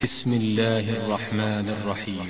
بسم الله الرحمن الرحيم.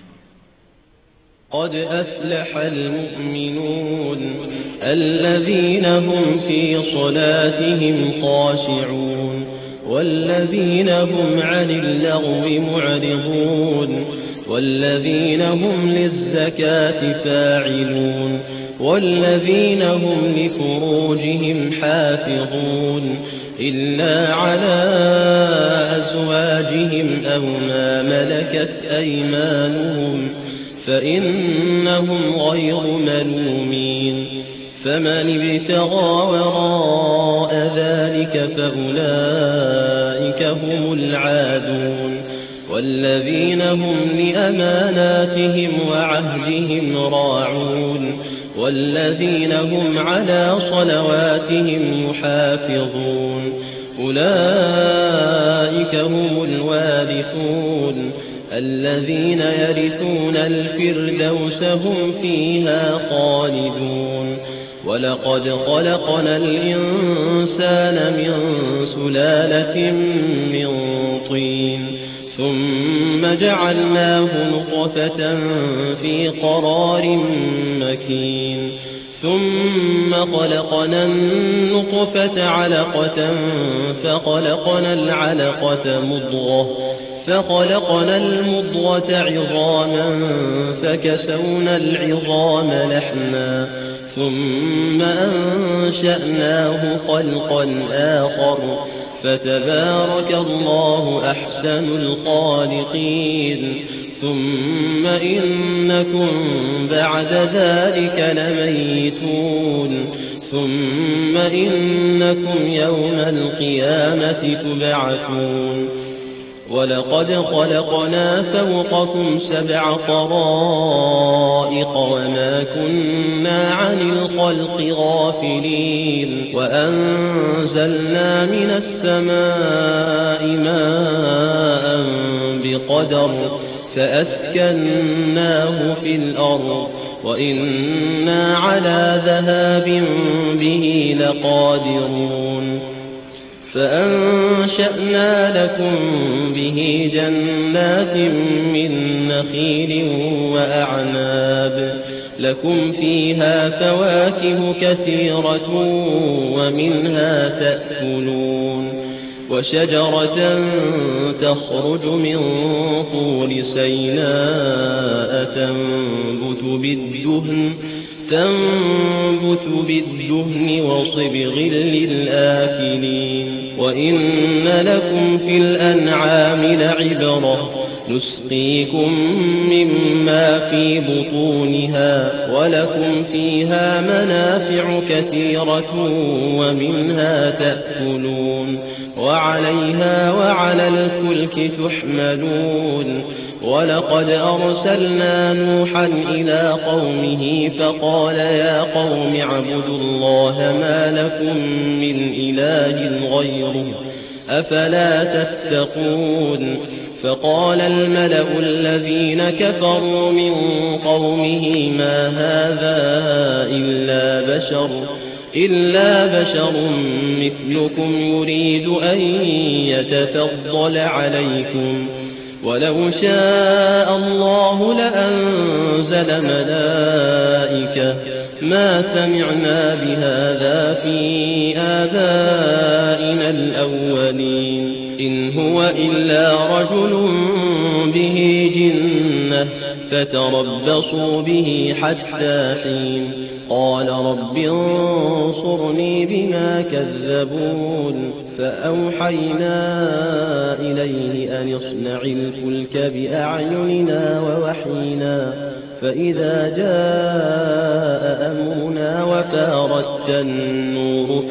قد أفلح المؤمنون الذين هم في صلاتهم خاشعون والذين هم عن اللغو معرضون والذين هم للزكاة فاعلون والذين هم لفروجهم حافظون إلا على أزواجهم أو ما ملكت أيمانهم فإنهم غير ملومين فمن ابتغى وراء ذلك فأولئك هم العادون والذين هم لأماناتهم وعهدهم راعون والذين هم على صلواتهم يحافظون أولئك هم الوارثون الذين يرثون الفردوس هم فيها خالدون ولقد خلقنا الإنسان من سلالة من طين ثم جعلناه نطفة في قرار مكين ثم خلقنا النطفة علقة فخلقنا العلقة مضغة فخلقنا المضغة عظاما فكسونا العظام لحما ثم أنشأناه خلقا آخر فتبارك الله أحسن الخالقين ثم إنكم بعد ذلك لميتون ثم إنكم يوم القيامة تبعثون ولقد خلقنا فوقكم 7 طرائق وما كنا عن الخلق غافلين وأنزلنا من السماء ماء بقدر فأسكناه في الأرض وإنا على ذهاب به لقادرون فأنشأنا لكم به جنات من نخيل وأعناب لكم فيها فواكه كثيرة ومنها تأكلون وشجرة تخرج من طور سيناء تنبت بالدهن وصبغ للآكلين وإن لكم في الأنعام لعبرة نسقيكم مما في بطونها ولكم فيها منافع كثيرة ومنها تأكلون وعليها وعلى الفلك تحملون ولقد أرسلنا نوحا إلى قومه فقال يا قوم اعبدوا الله ما لكم من إله غيره أفلا تتقون فقال الملأ الذين كفروا من قومه ما هذا إلا بشر مثلكم يريد أن يتفضل عليكم ولو شاء الله لأنزل ملائكة ما سمعنا بهذا في آبائنا الأولين إن هو إلا رجل به جنة فتربصوا به حتى حين قال رب انصرني بما كذبون فأوحينا إليه أن اصنع الفلك بأعيننا ووحينا فإذا جاء أمرنا وفارت النور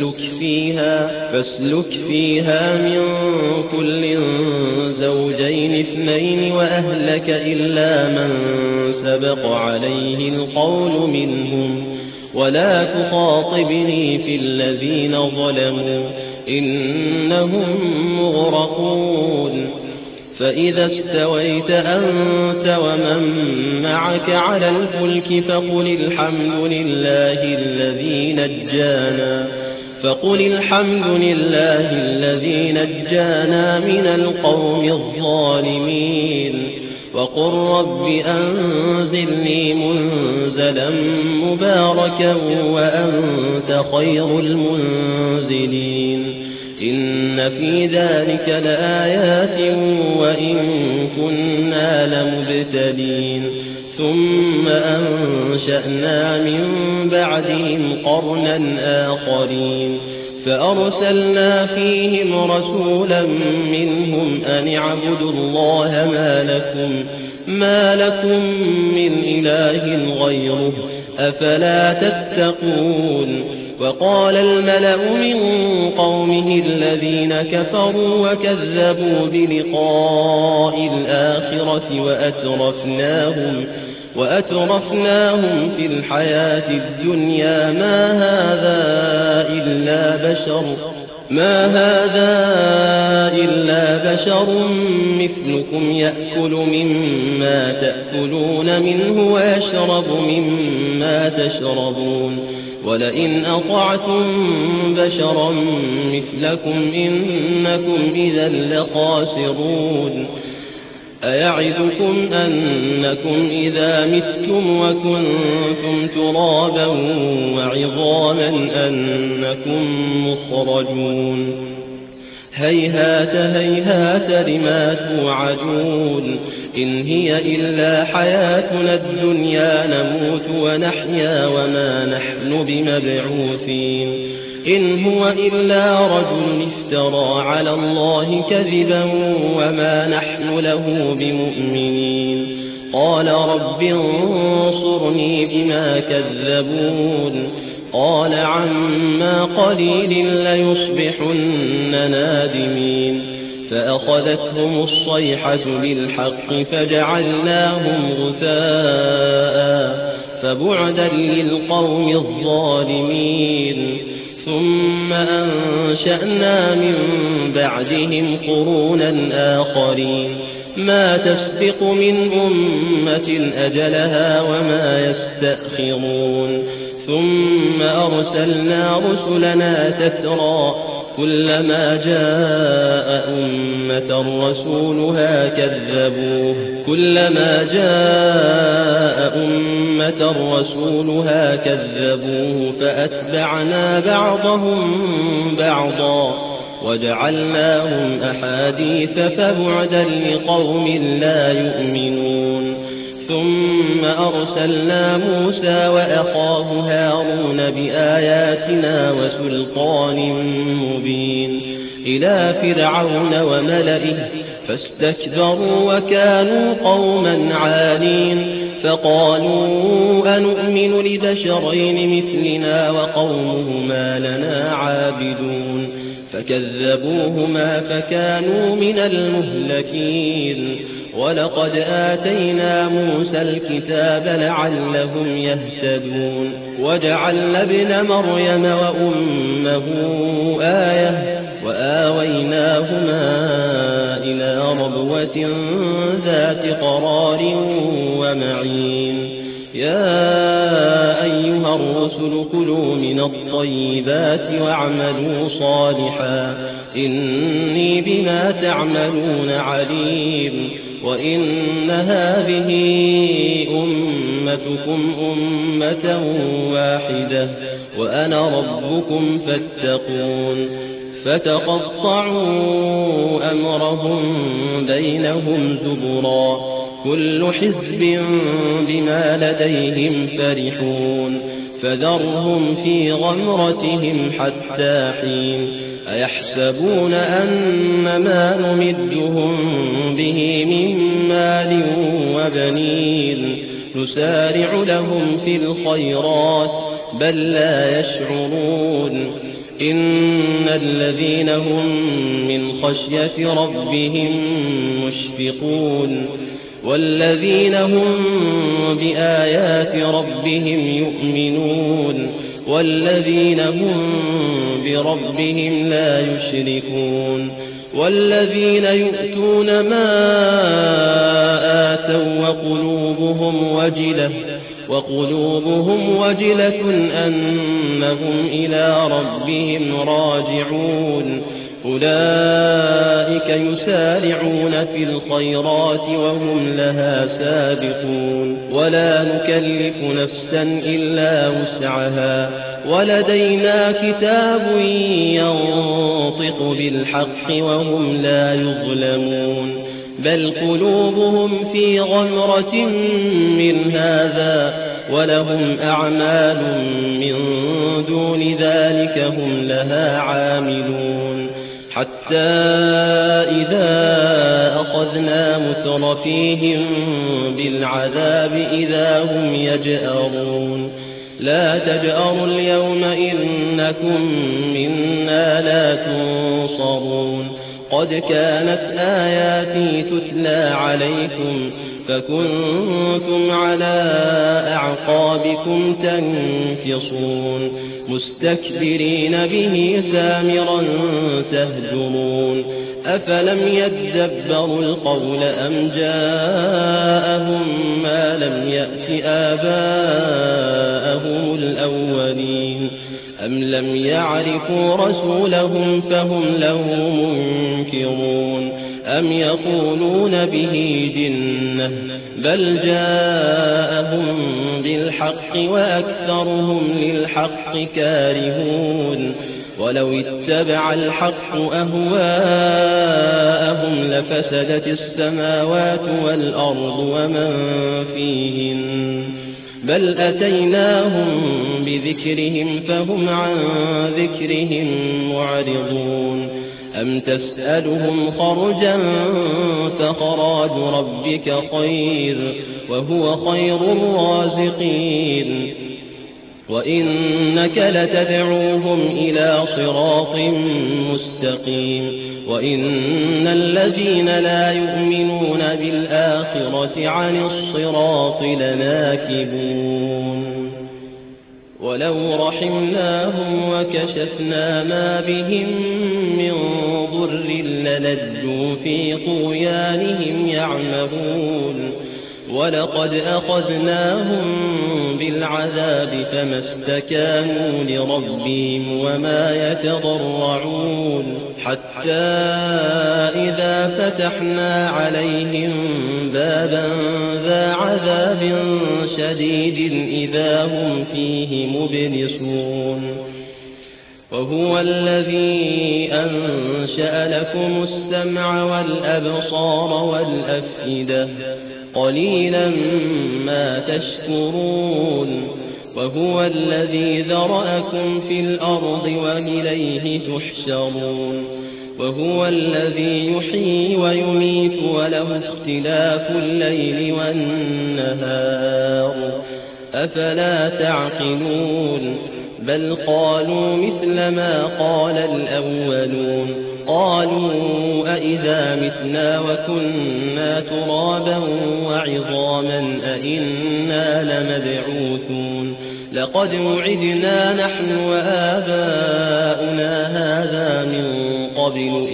فاسلك فيها من كل زوجين 2 وأهلك إلا من سبق عليه القول منهم ولا تخاطبني في الذين ظلموا إنهم مغرقون فإذا استويت أنت ومن معك على الفلك فقل الحمد لله الذي نجانا فقل الحمد لله الذي نجانا من القوم الظالمين وقل رب أنزلني منزلا مباركا وأنت خير المنزلين إن في ذلك لآيات وإن كنا لمبتلين ثم أنشأنا من بعدهم قرنا آخرين فأرسلنا فيهم رسولا منهم أن اعبدوا الله ما لكم من إله غيره أفلا تتقون وقال الملأ من قومه الذين كفروا وكذبوا بلقاء الآخرة وأترفناهم في الحياة الدنيا ما هذا إلا بشر مثلكم يأكل مما تأكلون منه ويشرب مما تشربون ولئن أطعتم بشرا مثلكم إنكم إذا لخاسرون أيعدكم أنكم إذا متم وكنتم ترابا وعظاما أنكم مخرجون هيهات هيهات لما توعدون إن هي إلا حياتنا الدنيا نموت ونحيا وما نحن بمبعوثين إن هو إلا رجل افترى على الله كذبا وما نحن له بمؤمنين قال رب انصرني بما كذبون قال عما قليل ليصبحن نادمين فأخذتهم الصيحة بالحق فجعلناهم غثاء فبعدا للقوم الظالمين ثم أنشأنا من بعدهم قرونا آخرين ما تسبق من أمة أجلها وما يستأخرون ثم أرسلنا رسلنا تترى كلما جاء أمة رسولها كذبوه فأتبعنا بعضهم بعضا وجعلناهم أحاديث فبعدا لقوم لا يؤمنون ثم أرسلنا موسى وأخاه هارون بآياتنا وسلطان مبين إلى فرعون وملئه فاستكبروا وكانوا قوما عالين فقالوا أنؤمن لبشرين مثلنا وقومهما لنا عابدون فكذبوهما فكانوا من المهلكين ولقد آتينا موسى الكتاب لعلهم يهتدون وجعلنا ابن مريم وأمه آية وآويناهما إلى ربوة ذات قرار ومعين يا أيها الرسل كلوا من الطيبات واعملوا صالحا إني بما تعملون عليم وإن هذه أمتكم أمة واحدة وأنا ربكم فاتقون فتقطعوا أمرهم بينهم زبرا كل حزب بما لديهم فرحون فذرهم في غمرتهم حتى حين أيحسبون أن ما نمدهم به من مال وبنين نسارع لهم في الخيرات بل لا يشعرون إن الذين هم من خشية ربهم مشفقون والذين هم بآيات ربهم يؤمنون والذين هم بربهم لا يشركون والذين يؤتون ما آتوا وقلوبهم وجلة وقلوبهم وجلة أنهم إلى ربهم راجعون أولئك يسارعون في الخيرات وهم لها سابقون ولا نكلف نفسا إلا وسعها ولدينا كتاب ينطق بالحق وهم لا يظلمون بل قلوبهم في غمرة من هذا ولهم أعمال من دون ذلك هم لها عاملون حتى إذا أخذنا مترفيهم بالعذاب إذا هم يجأرون لا تجأروا اليوم إنكم منا لا تنصرون قد كانت آياتي تتلى عليكم فكنتم على أعقابكم تنكصون مستكبرين به سامرا تهجرون أفلم يدبروا القول أم جاءهم ما لم يأت آباءهم الأولين أم لم يعرفوا رسولهم فهم له منكرون أم يقولون به جنة بل جاءهم بالحق وأكثرهم للحق كارهون ولو اتبع الحق أهواءهم لفسدت السماوات والأرض ومن فيهن بل أتيناهم بذكرهم فهم عن ذكرهم معرضون أم تسألهم خرجا فخراج ربك خير وهو خير الرازقين وإنك لتدعوهم إلى صراط مستقيم وإن الذين لا يؤمنون بالآخرة عن الصراط لناكبون ولو رحمناهم وكشفنا ما بهم من ضر للجوا في طغيانهم يعمهون ولقد أخذناهم بالعذاب فما استكانوا لربهم وما يتضرعون حتى إذا فتحنا عليهم بابا ذا عذاب شديد إذا هم فيه مبلسون وهو الذي أنشأ لكم السمع والأبصار والأفئدة قليلا ما تشكرون وهو الذي ذرأكم في الأرض وإليه تحشرون وهو الذي يحيي ويميت وله اختلاف الليل والنهار أفلا تعقلون بل قالوا مثل ما قال الأولون قالوا أئذا متنا وكنا ترابا وعظاما أئنا لمبعوثون لقد وعدنا نحن وآباؤنا هذا من قبل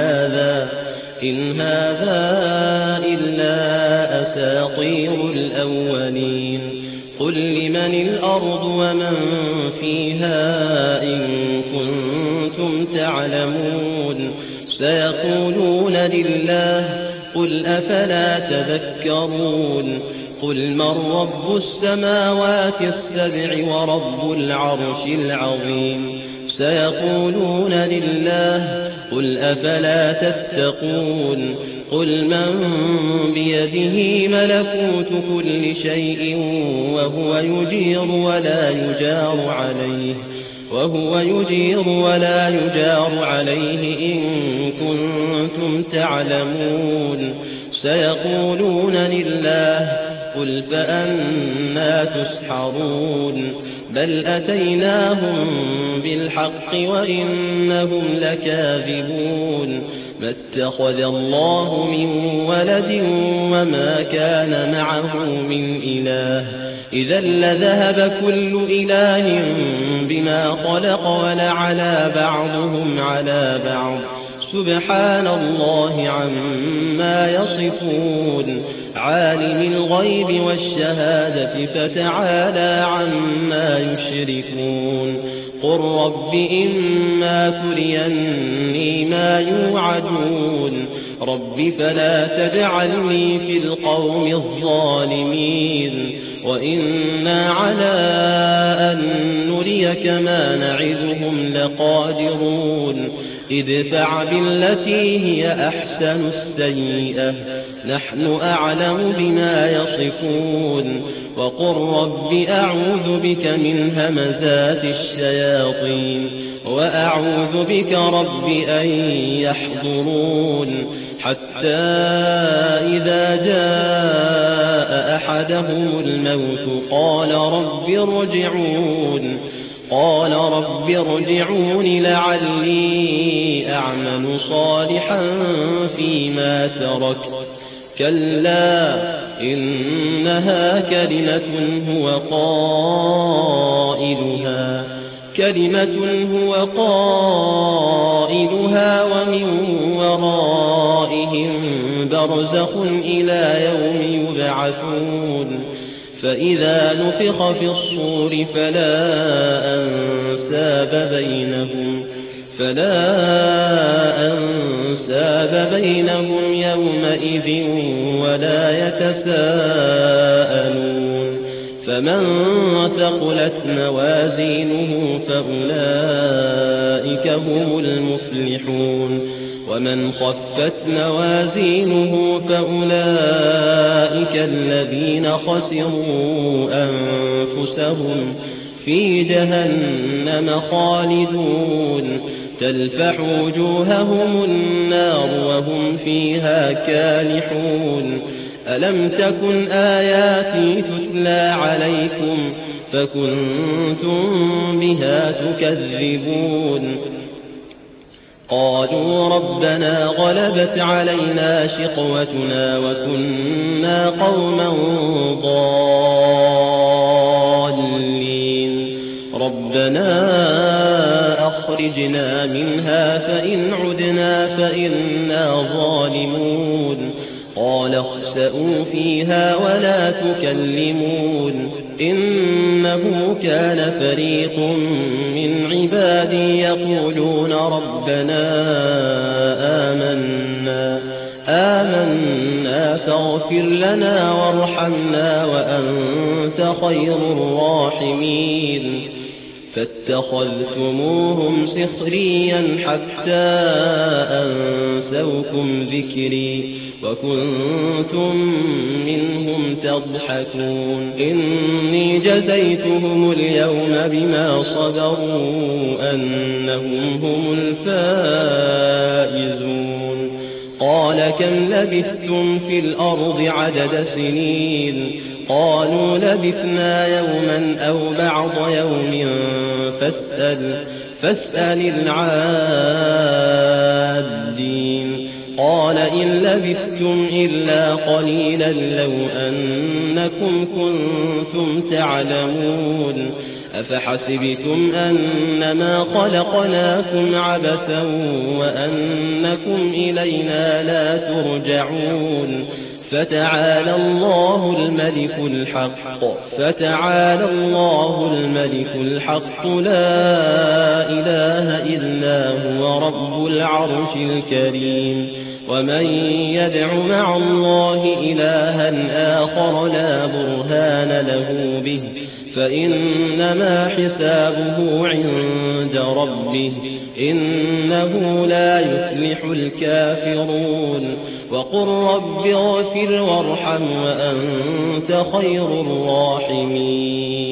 إن هذا إلا أساطير الأولين قل لمن الأرض ومن فيها إن كنتم تعلمون سيقولون لله قل أفلا تذكرون قل من رب السماوات السبع ورب العرش العظيم سيقولون لله قل أفلا تتقون قل من بيده ملكوت كل شيء وهو يجير ولا يجار عليه إن كنتم تعلمون سيقولون لله قل فأنى تسحرون بل أتيناهم بالحق وإنهم لكاذبون ما اتخذ الله من ولد وما كان معه من إله إذا لذهب كل إله بما خلق ولعلى بعضهم على بعض سبحان الله عما يصفون عالم الغيب والشهادة فتعالى عما يشركون قل رب إما تريني ما يوعدون رب فلا تجعلني في القوم الظالمين وإنا على أن نريك ما نعدهم لقادرون ادفع بالتي هي أحسن السيئة نحن أعلم بما يصفون وقل رب أعوذ بك من همزات الشياطين وأعوذ بك رب أن يحضرون حتى إذا جاء أحدهم الموت قال رب ارجعون لعلي أعمل صالحا فيما تركت كلا إنها كلمة هو قائلها ومن ورائهم برزخ إلى يوم يبعثون فإذا نفخ في الصور فلا أنساب بينهم يومئذ ولا يتساءلون فمن ثقلت موازينه فأولئك هم المفلحون ومن خفت موازينه فأولئك الذين خسروا أنفسهم في جهنم خالدون تلفح وجوههم النار وهم فيها كالحون ألم تكن آياتي تتلى عليكم فكنتم بها تكذبون قالوا ربنا غلبت علينا شقوتنا وكنا قوما ضالين ربنا أخرجنا منها فإن عدنا فإنا ظالمون قال اخسئوا فيها ولا تكلمون إنه كان فريق من عبادي يقولون ربنا آمنا فاغفر لنا وارحمنا وأنت خير الراحمين فاتخذتموهم سخريا حتى أنسوكم ذكري وكنتم منهم تضحكون إني جزيتهم اليوم بما صبروا أنهم هم الفائزون قال كم لبثتم في الأرض عدد سنين قالوا لبثنا يوما أو بعض يوم فاسأل العادين قال إن لبثتم إلا قليلا لو أنكم كنتم تعلمون أفحسبتم أنما خلقناكم عبثا وأنكم إلينا لا ترجعون فتعالى الله الملك الحق لا إله إلا هو رب العرش الكريم ومن يدع مع الله إلها آخر لا برهان له به فإنما حسابه عند ربه إنه لا يفلح الكافرون وقل رب اغفر وارحم وأنت خير الراحمين